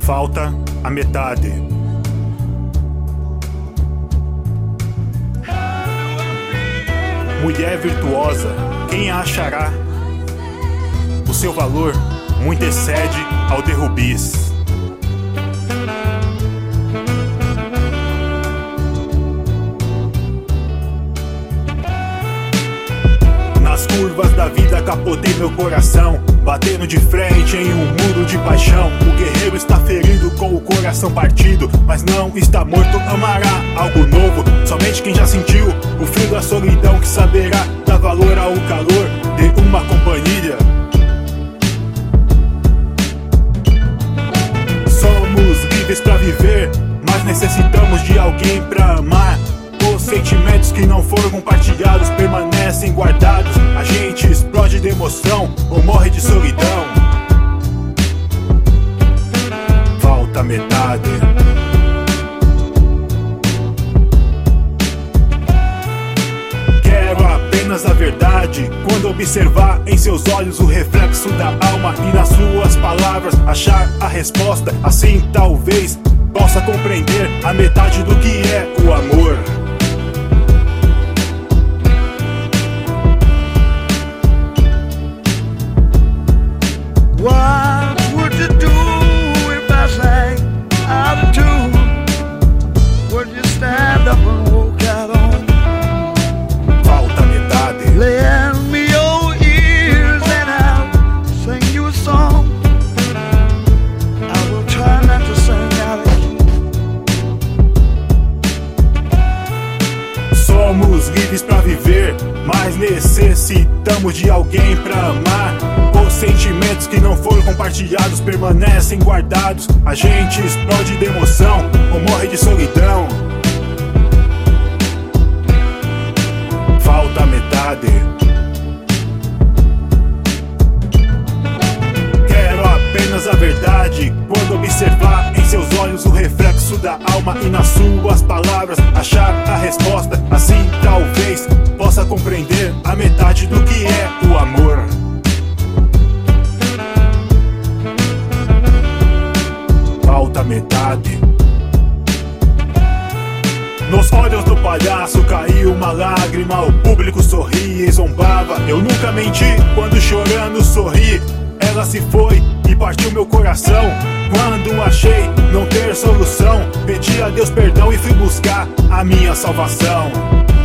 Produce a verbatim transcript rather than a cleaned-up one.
Falta a metade. Mulher virtuosa, quem a achará? O seu valor muito excede ao derrubis. Nas curvas da vida capotei meu coração, batendo de frente em um muro de paixão. O guerreiro está ferido com o coração partido, mas não está morto, amará algo novo. Somente quem já sentiu o frio da solidão que saberá dar valor ao calor de uma companhia. Somos livres pra viver, mas necessitamos de alguém pra amar. Os sentimentos que não foram compartilhados permanecem guardados. A gente explode de emoção ou morre de solidão. Falta metade. Quero apenas a verdade. Quando observar em seus olhos o reflexo da alma e nas suas palavras achar a resposta, assim talvez possa compreender a metade do que é o amor. What would you do if I sang out of tune? Would you stand up and walk out on? Falta metade. Lend me your ears and I'll sing you a song. I will try not to sing out of key. Somos livres pra viver, mas necessitamos de alguém pra amar. Os sentimentos que não foram compartilhados permanecem guardados. A gente explode de emoção ou morre de solidão. Falta metade. Quero apenas a verdade. Quando observar em seus olhos o reflexo da alma e nas suas palavras achar a resposta, assim talvez possa compreender a metade do que é o amor. Falta metade. Nos olhos do palhaço caiu uma lágrima, o público sorria e zombava. Eu nunca menti quando chorando sorri. Ela se foi e partiu meu coração. Quando achei não ter solução, pedi a Deus perdão e fui buscar a minha salvação.